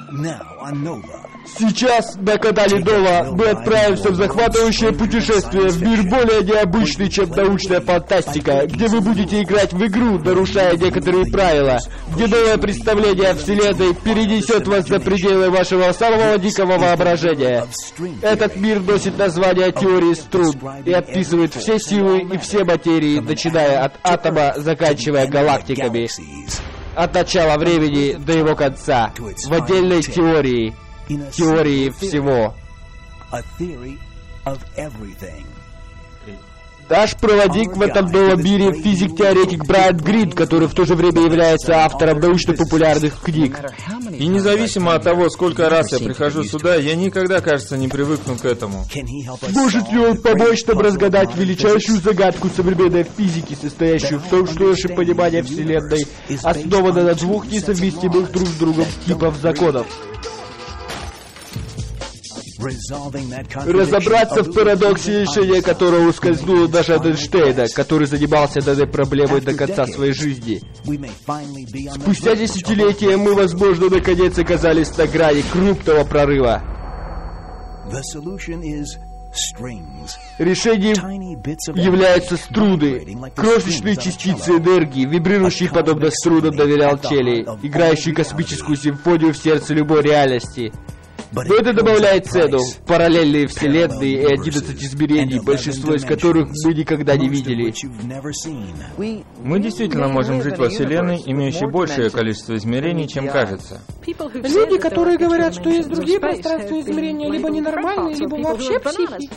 Сейчас на канале Нова мы отправимся в захватывающее путешествие в мир более необычный, чем научная фантастика, где вы будете играть в игру, нарушая некоторые правила, где новое представление о Вселенной перенесет вас за пределы вашего самого дикого воображения. Этот мир носит название теории струн и описывает все силы и все материи, начиная от атома, заканчивая галактиками. От начала времени до его конца, в отдельной теории всего. Наш проводник в этом новом мире — физик-теоретик Брайан Грин, который в то же время является автором научно-популярных книг. И независимо от того, сколько раз я прихожу сюда, я никогда, кажется, не привыкну к этому. Может ли он помочь нам разгадать величайшую загадку современной физики, состоящую в том, что наше понимание Вселенной основано на двух несовместимых друг с другом типов законов? Разобраться в парадоксе, решение которого ускользнуло даже от Эйнштейна, который занимался данной проблемой до конца своей жизни. Спустя десятилетия мы, возможно, наконец оказались на грани крупного прорыва. Решением являются струны, крошечные частицы энергии, вибрирующие подобно струнам на виолончели, играющие космическую симфонию в сердце любой реальности. Но это добавляет цену в параллельные вселенные и 11 измерений, большинство из которых мы никогда не видели. Мы действительно можем жить во Вселенной, имеющей большее количество измерений, чем кажется. Люди, которые говорят, что есть другие пространства измерения, либо ненормальные, либо вообще психи.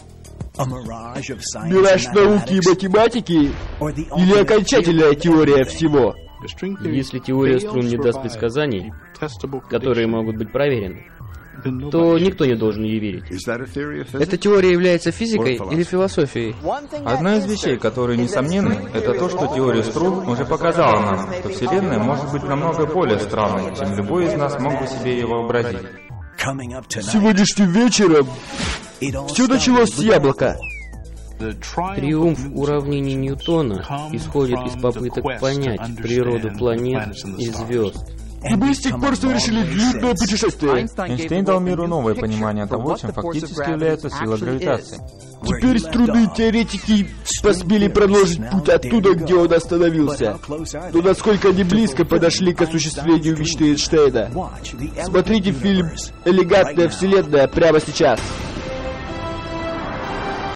Мираж науки и математики или окончательная теория всего? Если теория струн не даст предсказаний, которые могут быть проверены, то никто не должен ей верить. Эта теория является физикой или философией? Одна из вещей, которые несомненны, это то, что теория струн уже показала нам, что Вселенная может быть намного более странной, чем любой из нас мог бы себе ее вообразить. Сегодняшним вечером все началось с яблока. Триумф уравнений Ньютона исходит из попыток понять природу планет и звезд. И мы с тех пор совершили длинное путешествие. Эйнштейн дал миру новое понимание того, чем фактически является сила гравитации. Теперь струны теоретики посмели продолжить путь оттуда, где он остановился. Но насколько они близко подошли к осуществлению мечты Эйнштейна. Смотрите фильм «Элегантная вселенная» прямо сейчас.